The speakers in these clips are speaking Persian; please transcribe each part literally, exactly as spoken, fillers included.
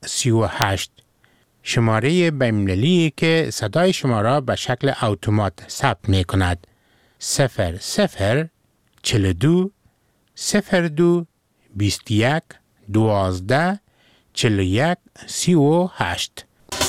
سی و هشت. شماره بین‌المللی که صدای شما را به شکل اتومات ثبت می کند. صفر صفر چهل و دو صفر دو بیست و یک دوازده چهل و یک سی و هشت.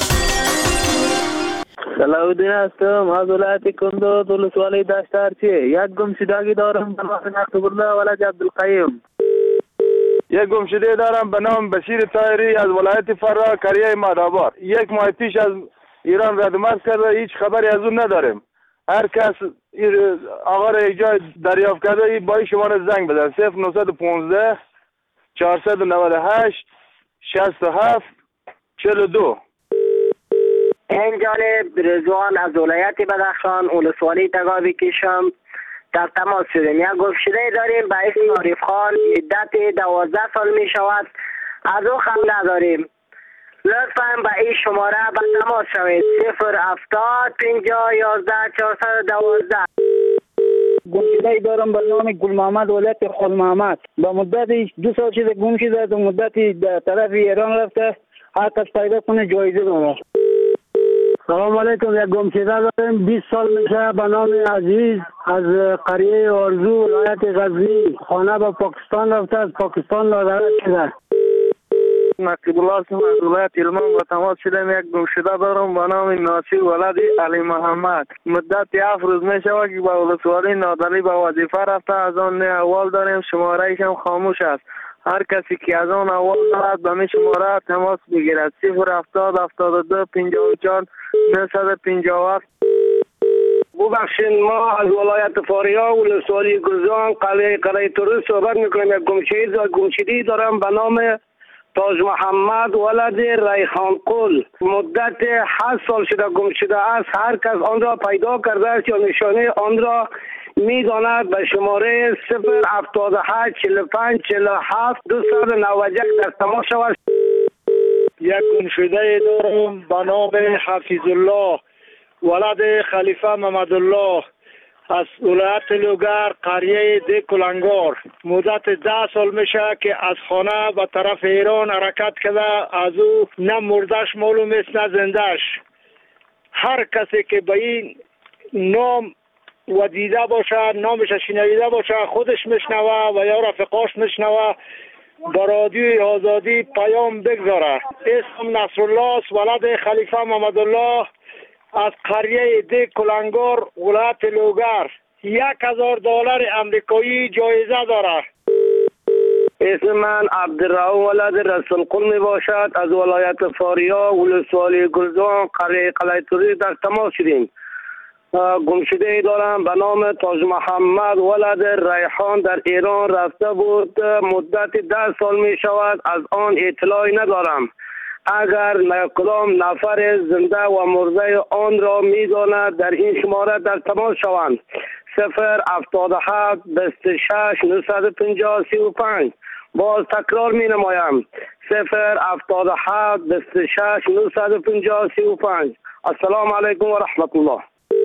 صلاح‌الدین هستم از ولایت کندوز ولسوالی دشت ارچی. یک گمشدگی دارم به نام اکبرالله ولد عبدالقیوم. یک گمشده دارم به نام بشیر طاهری از ولایت فرا کریه مادآباد. یک ماه پیش از ایران رد مرز کرده، هیچ خبری از اون نداریم. هر کس آقا را اینجا دریافت کرده با این شماره زنگ بزن: صفر نهصد و پانزده چهارصد و نود و هشت شصت و هفت چهل و دو. این جانب رضوان از ولایت بدخشان ولسوالی تگاوی کشم در تماس شدیم. یک گمشده داریم به اسم عارف خان، مدت دوازده سال می شود، از او خبر نداریم. لطفاً به این شماره به تماس شوید: صفر هفتاد پنجاه یازده چهارصد و دوازده. گمشده دارم به نام گل محمد ولایت خود محمد. به مدت دو سال شده گم شده، در مدت در طرف ایران رفته، هر کس پیدا کنه جایزه داره. سلام علیکم. یک گمشده داریم بیست سال میشه به نام عزیز از قریه آرزو ولایت غزنی. خانه به پاکستان رفته، از پاکستان لادرک شده. نقیب‌الله هستم از ولایت هلمند با تماس شدم. یک گمشده دارم به نام ناصر ولد علی محمد. مدت هفت روز می شود که به ولسوالی نادری به وظیفه رفته. از آن نه اول داریم، شماره ایش هم خاموش است. هر کسی که از آن اول دارد به می شماره تماس بگیرد: صفر هفتاد هفتاد و دو پنجاه و چهار نهصد و پنجاه و هفت. ببخشید، ما از ولایت فاریا ولسوالی گرزان قلعه قلعه توریست صحبت میکنیم. یک گمشده گمشده‌ای دارم به نام تاج محمد ولد ریحان قل. مدت هشت سال شده گم شده است. هر کس آن را پیدا کرده است یا نشانه آن را میداند به شماره صفر هفتاد و هشت چهل و پنج چهل و هفت دویست و نود و یک در تماس شود. یک گمشده دارم به نام حفیظ الله ولد خلیفه محمد الله از ولایت لوگر قریه دی کلنگار. مدت ده سال میشه که از خانه به طرف ایران حرکت کرده. از او نه مردش معلوم است نه زندهش. هر کسی که به این نام و دیده باشه، نامش شنیده باشه، خودش میشنوه و یا رفقاش میشنوه، با رادیوی آزادی پیام بگذاره. اسم نصرالله ولد خلیفه محمد الله از قریه دی کلنگار ولایت لوگر. یک هزار دلار امریکایی جایزه داره. اسم من عبدالرحمن ولد رسول قل می باشد. از ولایت فاریا ولسوالی گلزان قریه قلعه توریست در تماس شدیم. گمشده ای دارم به نام تاج محمد ولد ریحان. در ایران رفته بود، مدت ده سال می شود، از آن اطلاعی ندارم. اگر کدام نفر زنده و مرده آن را میداند در این شماره در تماس شوند: صفر هفتاد و هفت بیست و شش نهصد و پنجاه سی و پنج. باز تکرار می نمایم: صفر هفتاد و هفت بیست و شش نهصد و پنجاه سی و پنج. السلام علیکم و رحمت الله.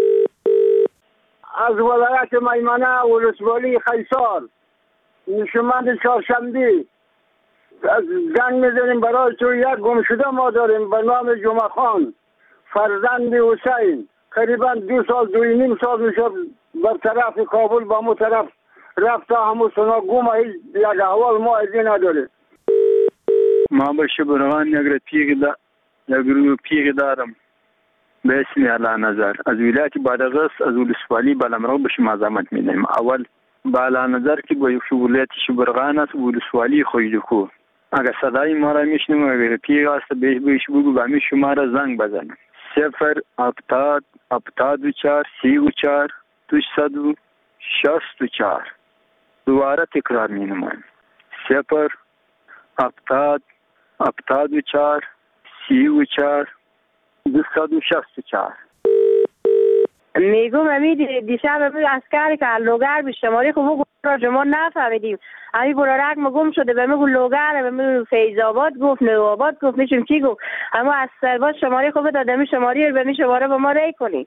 از ولایت میمنه ولسوالی خیسار نشمند چهارشنبه زنگ میزنیم برای تو. یک گمشده ما داریم به نام جمعه خان فرزند حسین. قریبا دو سال دوی نیم سال میشه بر طرف کابل با مو طرف رفته، همون سنا گم. یک احوال ما ازی نداریم. ما به شبرغان یک پیغ دا یک پیغ دارم به اسم اعلی نظر از ولایت بادغیس از ولسوالی بالامرغ به شما زحمت میدیم. اول بالا نظر که با یک ولایت شبرغان است ولسوالی خویدکو. اگر صدای ما را میشنیم اگر پیغ است به بهش بگو به می شما را زنگ بزنیم: صفر هفتاد هفتاد و چهار سی و چهار دویست و شصت و چهار. دوباره تکرار می نمایم: صفر هفتاد هفتاد و چهار سی و چهار دویست و شصت و چهار. میگم امی دیشب امی اسکری که لوگر به شماری خوب را ما نفهمیدیم. امی برارک ما گم شده به میگو لوگر، به میگو فیض‌آباد گفت، نوآباد گفت، میشیم چی گفت. اما از سرباز شماری خوب داد، امی شماری رو به می شماره با ما ری کنی.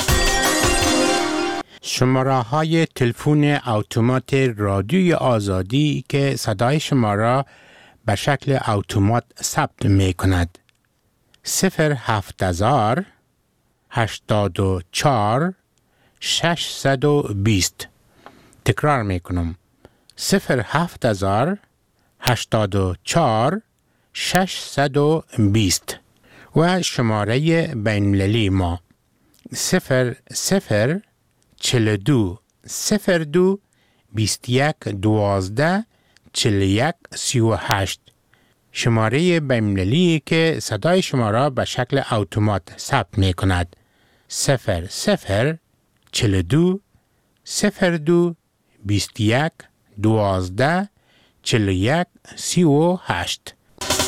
شماره های تلفن اتومات رادیوی آزادی که صدای شما را به شکل اتومات ثبت می کند. صفر هفت هزار هشتاد و چهار ششصد و بیست. تکرار می کنم. صفر هفت هزار هشتاد و چهار ششصد و بیست. و شماره بین‌المللی ما صفر صفر چل دو صفر دو بیست یک دوازده چل یک سی و هشت. شماره بین‌المللی که صدای شما را به شکل اتومات ثبت می کند. صفر صفر چل دو صفر دو بیست یک دوازده چل یک سی و هشت.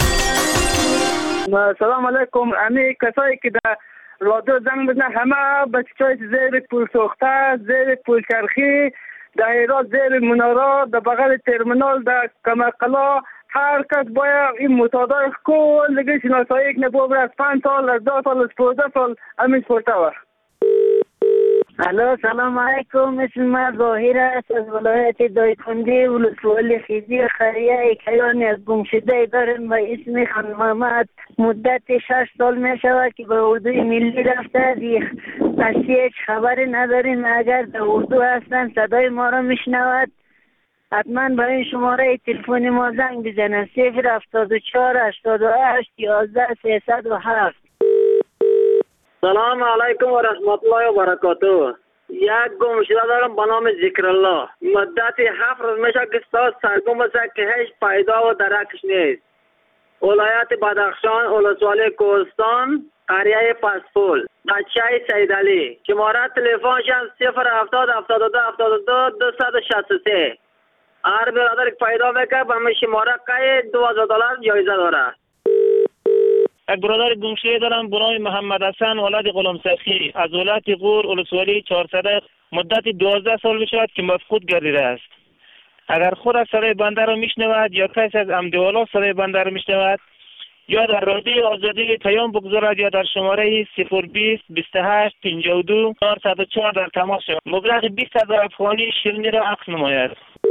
سلام علیکم. امی کسایی که در رادیو زنگ بزنن همه بچه‌های زیر پول سوخته، زیر پول چرخی، در هرات زیر منارا، در بغل ترمینال، در کمرقلا، هر کس باید این متادای کل دیگه شناسایی که نبود از پنج سال، از دو سال، از پانزده سال همین سپورته و الو سلام علیکم. اسم من ظاهر است از ولایت دایکنده ولسوالی خیزی خریه کیانی از گمشده دارم و اسم خانم محمد. مدت شش سال می شود که به اردوی ملی رفته از هیچ خبری نداریم. اگر در اردو هستن صدای ما را میشنود حتما برای شماره تلفن ما زنگ بزنن. صفر هفتاد و چهار هشتاد و هشت یازده سیصد و هفت. سلام علیکم و رحمت الله و برکاته. یک گمشده دارم به نام ذکرالله. مدت هفت روز میشه که ساز سرگم است که هیچ پیدا و درکش نیست. ولایت بدخشان، ولسوالی کوهستان، قریه پسپول، بچه سیدعلی. شماره تلفنش هم صفر هفتاد هفتاد و دو هفتاد و دو دویست و شصت و سه. هر برادر که پیدا میکنه به من شماره قید دو هزار دلار جایزه داره. یک برادر گمشده دارم به نام محمد حسن ولد غلام سخی از ولایت غور ولسوالی چهارصد. مدت دوازده سال می شود که مفقود گردیده است. اگر خود از صدای بنده را میشنود یا کسی از امدوالا صدای بنده را میشنود یا در رادیو آزادی پیام بگذارد یا در شماره صفر بیست بیست و هشت پنجاه و دو چهارصد و چهار در تماس شود. مبلغ بیست هزار افغانی شیرینی را عقد نماید.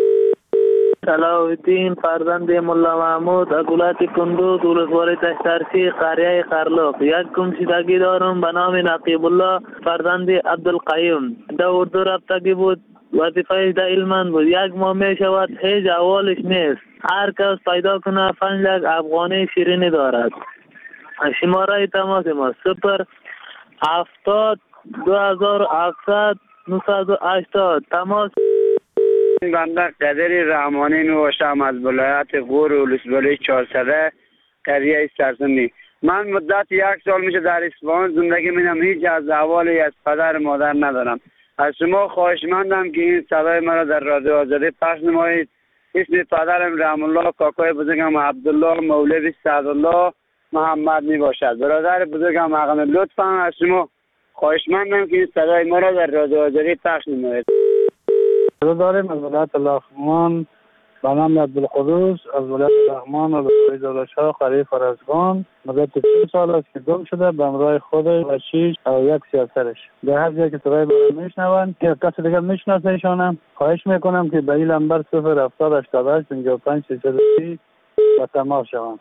صلاح فرزند ملا محمود از ولایت کندوز ولسوالی تشترسی قریه خرلوق. یک گمشدگی دارم به نام نقیب الله فرزند عبدالقیوم. در اردو رفتگی بود، وظیفه در علمان بود. یک ماه می شود هیچ احوالش نیست. هر کس پیدا کنه پنج لک افغانی شیرینی دارد. شماره تماس ما صفر هفتاد دو هزار و هفتصد نهصد و هشتاد. تماس. بنده قدر رحمانی نوشتم از ولایت غور ولسوالی چهارصد قریه سرسندی. من مدت یک سال میشه در اصفهان زندگی میکنم. هیچ از احوالی از پدر مادر ندارم. از شما خواهشمندم که این صدای مرا در رادیو آزادی پخش نمایید. اسم پدرم رحم الله، کاکای بزرگم عبدالله، مولوی سعدالله محمد می باشد. برادر بزرگم اغنی. لطفا از شما خواهشمندم که این صدای مرا در رادیو آزادی پخش نمایید. داریم از ولایت لغمان به نام عبدالقدوس از ولایت لغمان و ولایت دولتشاه قریه فرزگان. مدت سی سال است که گم شده به همراه خودش و شیش و یک سیاسرش. در هر جایی که صدای برای میشنوند که کسی دیگر میشناسه ایشانم خواهش میکنم که به این نمبر صفر هفتاد هشتاد و هشت پنجاه و پنج سیصد و سی و تماس شوند.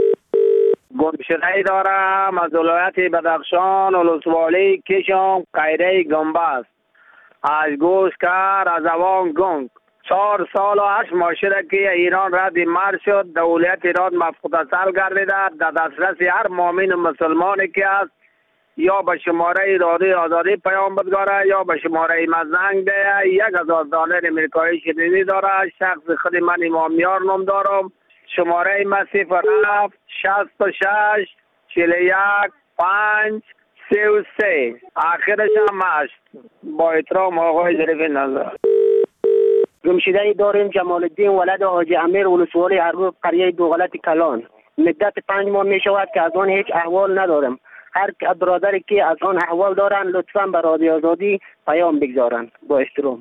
گمشده‌ای دارم از ولایت بدخشان ولسوالی کشم قریه گنبست. از گوشکر از اوان گنگ. چهار سال و هشت ماه شده که ایران رد مرد شد. دولت ایران مفقود اصل گردیده. در دسترس هر مؤمن و مسلمانی که است یا به شماره رادیو آزادی پیام بگذاره یا به شماره مزنگ ده. یک هزار دلار امریکایی شیرینی داره. شخص خود من امامیار نام دارم. شماره ما صفر هفت شصت و شش چهل و یک پنج سه و سه. آخرش هم هشت. با احترام آقای ظریف نظر. گمشده‌ای داریم جمال الدین ولد حاجی امیر ولسوالی ارگوب قریه دوغلط کلان. مدت پنج ماه می شود که از آن هیچ احوال ندارم. هر برادری که از آن احوال دارن لطفا به رادیو آزادی پیام بگذارن. با احترام.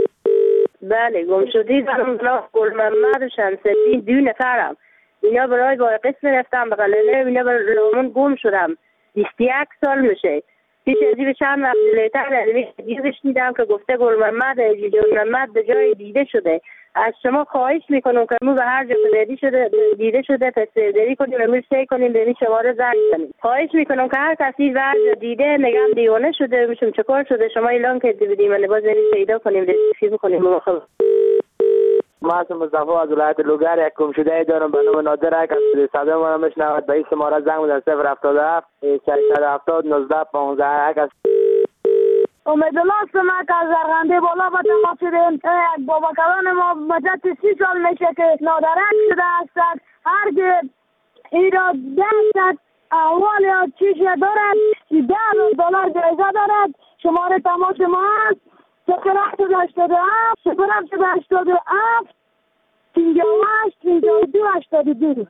بله گمشدگی دارم بلا گل محمد و شمس‌الدین دو نفرم. اینا برای با قسم رفتم به قلعه. اینا برای گم شدم. بیست و یک سال میشه. پیش از این چند وقت لیتر دیگهش دیدم که گفته گل محمد گل محمد به جای دیده شده. از شما خواهش میکنم که مو به هر جا دیده شده دیده شده تصدیری کنیم و میشه کنیم به شماره زنگ کنیم. خواهش میکنم که هر کسی به هر جا دیده نگم دیوانه شده میشم چکار شده شما اعلام کردی بدیم و باز بریم پیدا کنیم رسیدگی کنیم. ما از مصطفی از ولایت لوگر یک گمشده دارم به نام نادر که از صدا ما میشنود به این شماره زنگ بزن صفر هفتاد و هفت ششصد و هفتاد نوزده پانزده. امیدوارم است که از زرغنده بالا به تماس شدیم. بابا کلان ما مدت سی سال میشه که نادرک شده هستند. هر که این را دستد احوال یا چیزی دارد ده دلار جایزه دارد. شماره تماس ما هست صفر هفتاد و هشتاد و هفت صفر هفتاد و هشتاد و هفت پنجاه و هشت پنجاه و دو هشتاد و دو.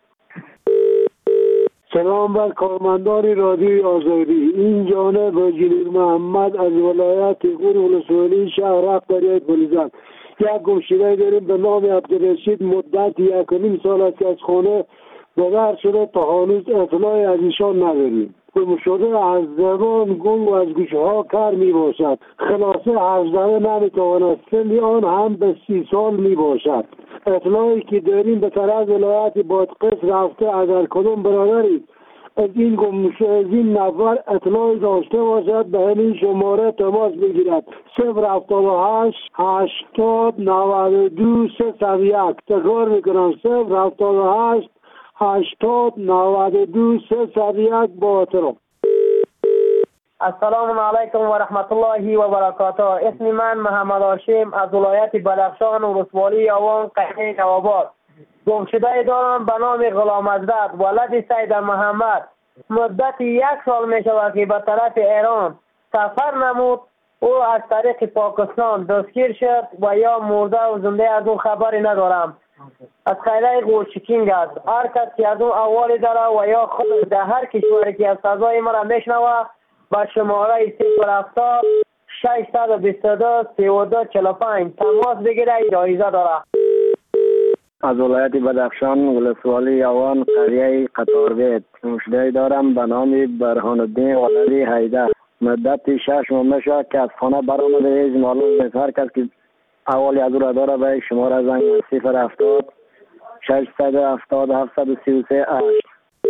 سلام بر کارمندان رادیوی آزادی. این جانب وزیر محمد از ولایت غور ولسوالی شهر اقبریت بلیزن. یک گمشده داریم به نام عبدالرشید مدت یک و نیم سال است که از خانه بدر شده تا هنوز اطلاعی از ایشان نداریم. گمشده از زبان گنگ و از گوشه ها کر می باشد. خلاصه حرف زده نمی تواند. سنی آن هم به سی سال می باشد. اطلاعی که داریم به طرف ولایت بادغیس رفته اگر کدام برادری از این گمشده از این نفر اطلاعی داشته باشد به همین شماره تماس بگیرد صفر هفتاد و هشت هشتاد نود و دو سیصد و یک. تکرار میکنم صفر هفتاد و هشت هشتاد نود و دو سیصد و یک. با احترام. السلام علیکم و رحمت الله و برکاته. اسم من محمد هاشم از ولایت بدخشان و ولسوالی آوان قحطی نوآباد. گمشده دارم به نام غلام حضرت ولد سید محمد. مدت یک سال می شود که به طرف ایران سفر نمود. او از طریق پاکستان دستگیر شد و یا مرده و زنده از اون خبری ندارم. از خیلی گوشکینگ است. هر کس که از اون احوالی داره و یا خود در هر کشوری که از صدای مرا میشنوه با شماره صفر هفتاد ششصد و بیست و دو سی و دو چهل و پنج تماس بگیره جایزه داره. از ولایت بدخشان ولسوالی آوان قریه قطاربیت گمشده دارم به نام برهان الدین ولدی حیدر. مدت شش ماه میشه که از خانه برآمده هیچ معلوم نیست. هر کس که احوالی از او را داره به شماره زنگ صفر هفتاد ششصد و هفتاد هفتصد و سی و سه هشت.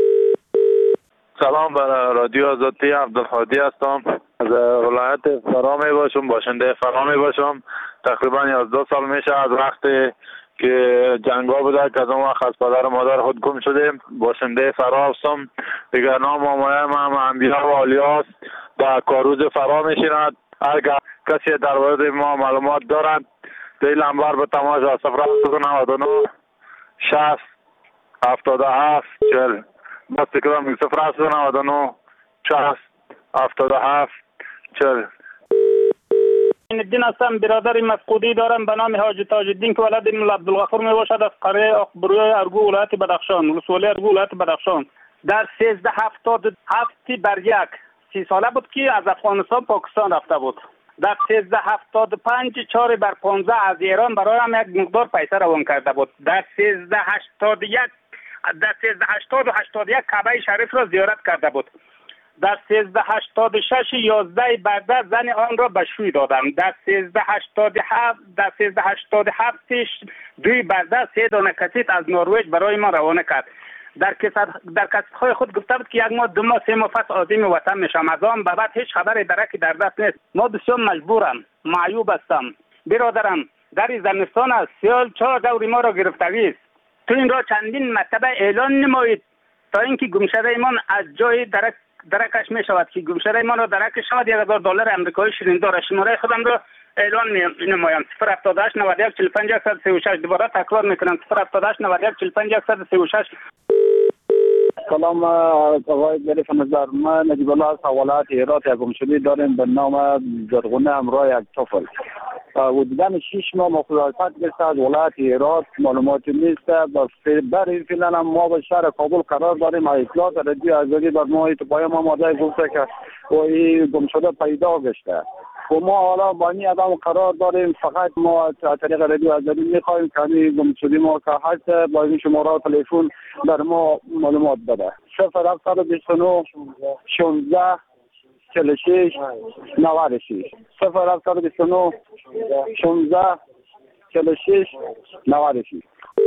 سلام بر رادیو آزادی. عبدالهادی هستم از ولایت فرا می باشم باشنده فرا می باشم. تقریبا یازده سال میشه از وقتی که جنگا بوده که از اون وقت از پدر و مادر خود گم شده. باشنده فرا هستم. دیگر نام مامایم هم انبیا و آلیاس در کاروز فرا میشیند. اگر کسی در مورد ما معلومات دارند دیل نمبر به تماس صفر هفتاد و نود و نه شصت هفتاد و هفت چهل. بس تکرار میگم صفر هفتاد و نود و نه شصت هفتاد و هفت چهل. این الدین هستم. برادر مفقودی دارم به نام حاج تاج الدین که ولد مولا عبدالغفور می باشد از قریه اقبروی ارگو ولایت بدخشان ولسوالی ارگو ولایت بدخشان. در سیزده هفتاد و هفت بر یک سی ساله بود که از افغانستان پاکستان رفته بود. در سیزده هفتاد و پنج چهار بر پانزده از ایران برای هم یک مقدار پیسه روان کرده بود. در سیزده هشتاد و یک در سیزده هشتاد و هشتاد و یک کعبه شریف را زیارت کرده بود. در سیزده هشتاد و شش یازده برده زن آن را به شوی دادم. در سیزده هشتاد و هفت در سیزده هشتاد و هفت دوی برده سه دانه کسیت از نروژ برای ما روانه کرد. در کسات در کسات‌های خود گفته بود که یک ماه دو ماه سه ماه پس عازم وطن میشم. از آن به بعد هیچ خبری درکی در دست نیست. ما بسیار مجبورم، معیوب هستم. برادرم در زمستان است سیال چهار دوری ما را گرفتگی است. تو این را چندین مرتبه اعلان نمایید تا اینکه گمشده ایمان از جای درک درکش می شود که گمشده ایمان را درک شود. یک هزار دلار آمریکایی شیرین داره. شماره خودم را اعلان نمایم صفر هفتاد و هشت نود و یک چهل و پنج صد و سی و شش. دوباره تکرار میکنم صفر هفتاد و هشت نود و یک چهل و پنج صد و سی و شش. سلام آقای گریف نظر. ما نجیب الله از ولایت هرات یک گمشده داریم به نام زرغونه همراه یک طفل. حدوداً شش ماه مخالفت گرفته از ولایت هرات معلوماتی نیست. برای فعلا هم ما به شهر کابل قرار داریم. اطلاعات رادیو آزادی بر ما تو پای ما ماده گفته که این گمشده پیدا گشته و ما حالا با این آدم قرار داریم. فقط ما از طریق رادیو آزادی میخواهیم که این گمشده ما که هست با این شماره تلفن در ما معلومات بده. صفر هفتاد و بیست و نه شانزده چهل و شش نود و شش صفر هفتصد و بیست و نه شانزده چهل و شش نود و شش.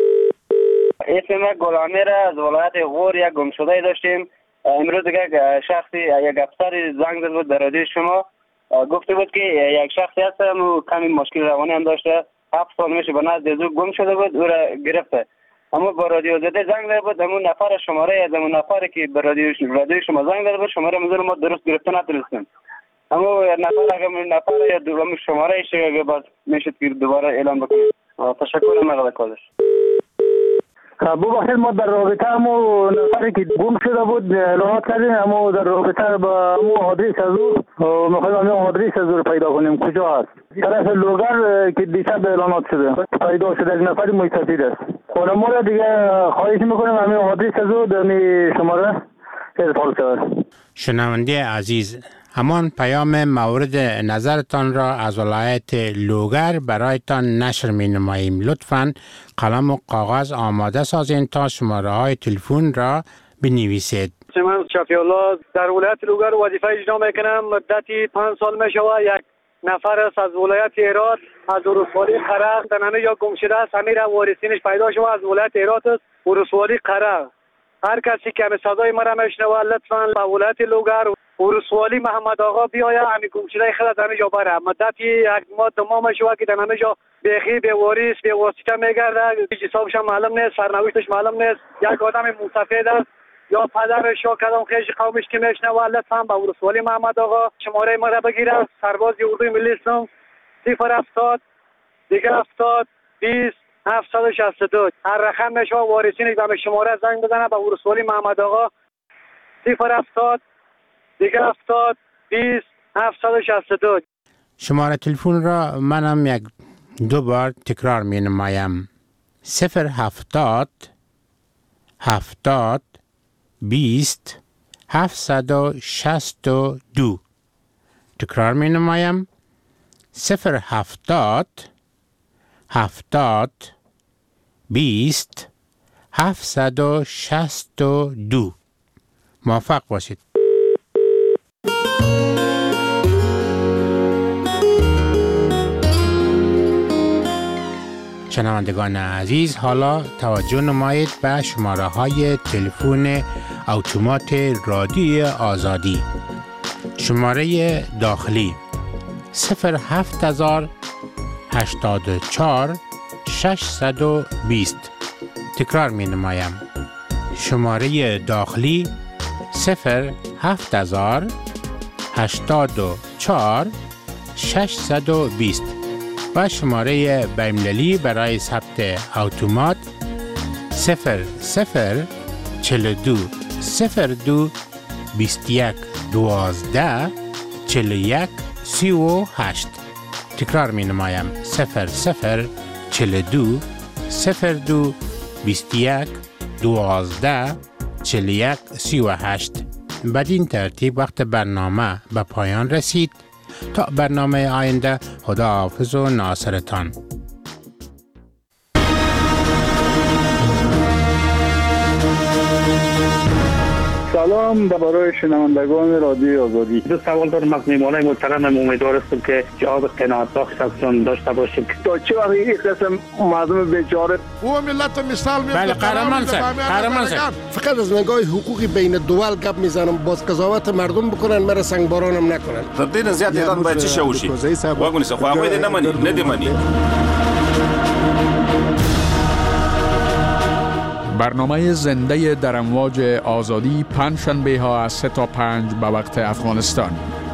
اسم گلامیر از ولایت غور یک گمشده داشتیم. امروز یک شخصی یک افسر زنگ زد بود به رادیو شما، گفته بود که یک شخصی هست و کمی مشکل روانی هم داشته، هفت سال میشه به نزد او گم شده بود، او را گرفته. اما با رادیو زده زنگ زده بود، همون نفر شماره از همون نفری که به رادیو رادیو شما زنگ زده بود شماره مزور ما درست گرفته نتونستیم. اما نفر اگر نفر یا دوم شماره ایش باز میشد که دوباره اعلام بکنیم. تشکر مقدار کالش. ببخشید ما در رابطه همو نفری که گم شده بود اعلانات کردیم، اما در رابطه با همو آدرس از او میخوایم همو آدرس از او پیدا کنیم کجا هست. طرف لوگر که دیشب اعلانات شده پیدا شده از نفری مستفید است. حالا ما را دیگه خواهش میکنیم همو آدرس از او در شماره ارسال شود. شنونده عزیز، همان پیام مورد نظرتان را از ولایت لوگر برایتان نشر می نماییم. لطفاً قلم و کاغذ آماده سازین تا شماره های تلفن را بنویسید. من شفیع الله در ولایت لوگر وظیفه اجرا میکنم. مدتی پنج سال می شود یک نفر است از ولایت هرات از ولسوالی قرق در همه جا گم شده است. همین وارثینش پیدا شده از ولایت هرات است، ولسوالی قرق. هر کسی که به صدای ما را میشنوه لطفاً به ولایت لوگر ولسوالی محمد آقا بیاید، همین گمشده خود از همه جا بره. مدتی یک ماه دو ماه شده که در همه جا بیخی به واریس به واسطه میگرده، حسابش هم معلوم نیست، سرنوشتش معلوم نیست. یک آدم مستفید است یا پدرش یا کدام خیش قومش که میشنوه لطفاً به ولسوالی محمد آقا شماره ما را بگیره. سرباز اردوی ملی اسلام صفر هفتاد دیگه هفتاد بیست هفتصد و شصت و دو. هر رقم میشه وارثینش به شماره زنگ بزنه به ولسوالی محمد آقا صفر هفتاد دیگه هفتاد بیست هفتصد و شصت و دو. شماره تلفن را منم یک دو بار تکرار می نمایم. صفر هفتاد هفتاد بیست هفتصد و شصت و دو. تکرار می نمایم. صفر هفتاد هفتاد بیست هفتصد و شصت و دو. موفق باشید. شنوندگان عزیز، حالا توجه نمایید به شماره های تلفن اتومات رادیو آزادی. شماره داخلی صفر هفت هزار هشتاد و چهار ششصد و بیست. تکرار می نمایم. شماره داخلی صفر هفت هزار هشتاد و چهار ششصد و بیست و شماره بین‌المللی برای ثبت اتومات صفر صفر چهل و دو صفر دو بیست و یک دوازده چهل و یک سی و هشت. تکرار می نمایم. صفر صفر چهل و دو صفر دو بیست و یک دوازده چهل و یک سی و هشت. بدین ترتیب وقت برنامه به پایان رسید. تا برنامه آینده، خدا حافظ و ناصرتان. سلام برای شنوندگان رادیو آزادی. دو سوال دارم از میهمانای محترمم، امیدوار هستم که جواب قناعت بخش ازشون داشته باشیم. تا چه وقت این قسم مردم بیچاره او ملت مثال میاد. بله قهرمان صاحب، قهرمان صاحب. فقط از نگاه حقوقی بین دول گپ میزنم، باز قضاوت مردم بکنن، مرا سنگبارانم نکنن. تر دې زیات ایران باید چی شوشي واګونی څه خو هغه دې نه مني نه دې مني. برنامه زنده در امواج آزادی پنج شنبه ها از سه تا پنج به وقت افغانستان.